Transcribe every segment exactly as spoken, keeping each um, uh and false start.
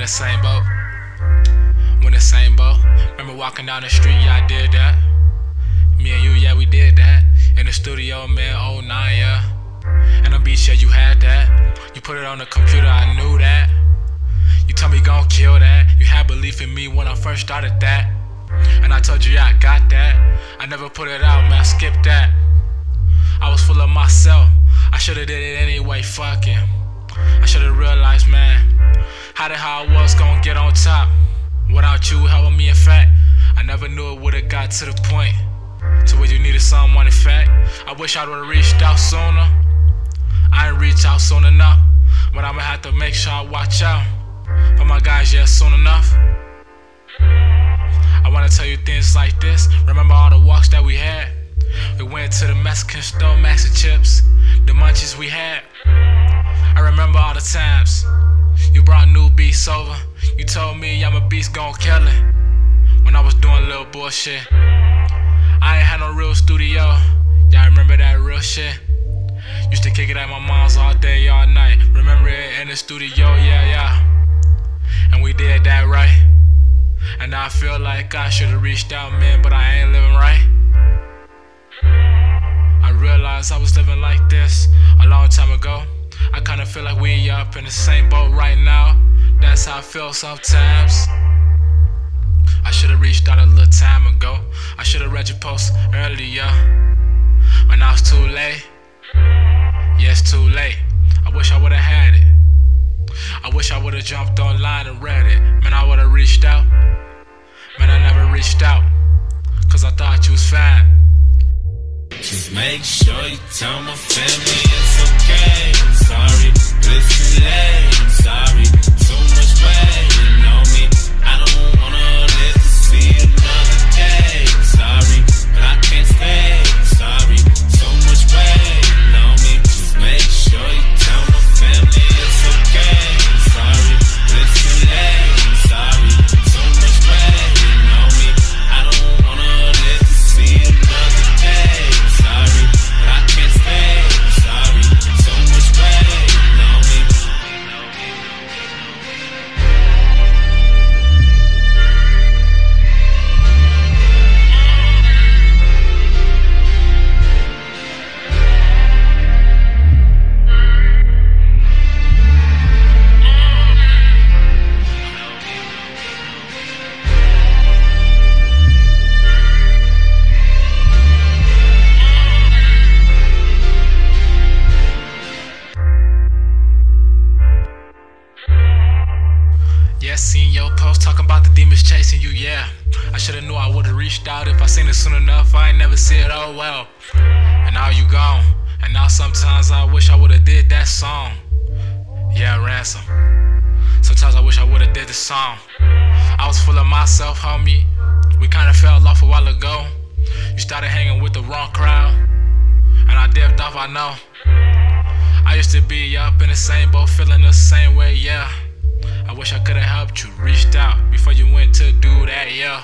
same boat. We in the same boat. Remember walking down the street, yeah, I did that. Me and you, yeah, we did that. In the studio, man, oh nine, yeah. And on beach, yeah, you had that. You put it on the computer, I knew that. You told me gon' kill that. You had belief in me when I first started that. And I told you, yeah, I got that. I never put it out, man, I skipped that. I was full of myself. I should've did it anyway, fucking. I should've realized, man, how the hell I was gon' get on top without you helping me. In fact, I never knew it would've got to the point to where you needed someone. In fact, I wish I would've reached out sooner. I didn't reach out soon enough, but I'ma have to make sure I watch out for my guys, yeah, soon enough. I wanna tell you things like this. Remember all the walks that we had? We went to the Mexican store, Max and Chips, the munchies we had. I remember all the times you brought new beats over. You told me I'm a beast, gon' kill it. When I was doing little bullshit, I ain't had no real studio. Y'all remember that real shit? Used to kick it at my mom's all day, all night. Remember it in the studio, yeah, yeah. And we did that right. And now I feel like I should've reached out, man, but I ain't living right. I realized I was living like this a long time ago. I kinda feel like we up in the same boat right now. That's how I feel sometimes. I should've reached out a little time ago. I should've read your post earlier, but now it's too late. Yeah, it's too late. I wish I would've had it. I wish I would've jumped online and read it. Man, I would've reached out. Man, I never reached out, cause I thought you was fine. Just make sure you tell my family it's okay. I'm sorry, but it's too late. I'm sorry, so much waiting on me. I don't wanna live to see another day. I'm sorry, but I can't stay. I'm sorry, so much waiting on me. Just make sure you tell my family it's okay. I'm sorry, but it's too late. I'm sorry, so much waiting on me. I don't wanna live to see another day. I'm sorry, but I can't stay. I'm sorry, so much waiting on me. Yeah, seen your post talking about the demons chasing you, yeah. I should've knew I would've reached out if I seen it soon enough. I ain't never see it, oh well. And now you gone. And now sometimes I wish I would've did that song. Yeah, Ransom. Sometimes I wish I would've did the song. I was full of myself, homie. We kinda fell off a while ago. You started hanging with the wrong crowd, and I dipped off, I know. I used to be up in the same boat, feeling the same way, yeah. I wish I could've helped you, reached out before you went to do that, yeah.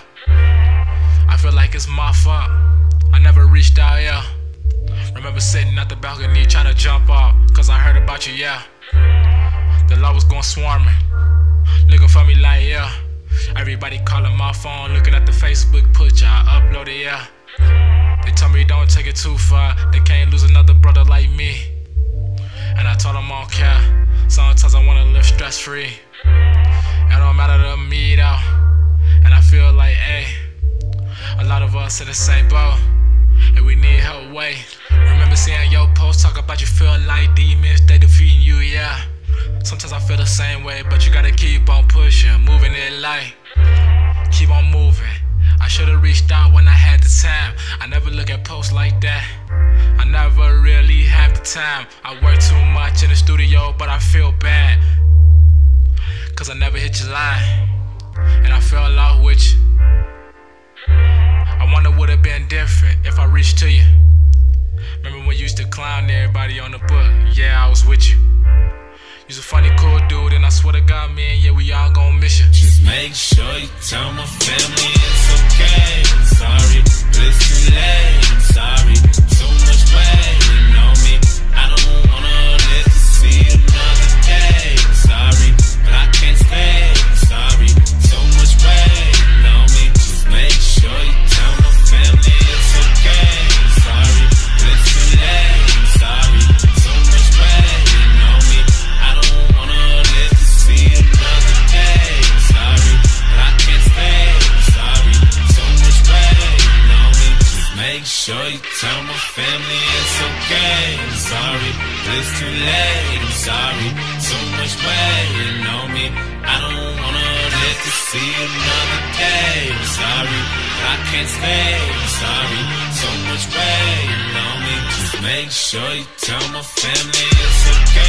I feel like it's my fault, I never reached out, yeah. Remember sitting at the balcony trying to jump off, cause I heard about you, yeah. The law was going swarming, looking for me like, yeah. Everybody calling my phone, looking at the Facebook picture I uploaded, yeah. They told me don't take it too far, they can't lose another brother like me. And I told them I don't care, sometimes I wanna live stress free. It don't matter to me though. And I feel like, hey, a lot of us in the same boat, and we need help, wait. Remember seeing your post talk about you feel like demons, they defeating you, yeah. Sometimes I feel the same way, but you gotta keep on pushing, moving it like, keep on moving. I should've reached out when I had the time. I never look at posts like that. I never really have the time. I work too much in the studio, but I feel bad, cause I never hit your line, and I fell off with you. I wonder would have been different if I reached to you. Remember when you used to clown everybody on the book? Yeah, I was with you. You's a funny, cool dude, and I swear to God, man, yeah, we all gon' miss you. Just make sure you tell my family it's okay. I'm sorry, but it's too late. I'm sorry, so much waiting on me. I don't wanna live to see another day. I'm sorry, but I can't stay. I'm it's too late. I'm sorry, so much waiting on me. I don't wanna live to see another day. I'm sorry, I can't stay. I'm sorry, so much waiting on me. Just make sure you tell my family it's okay.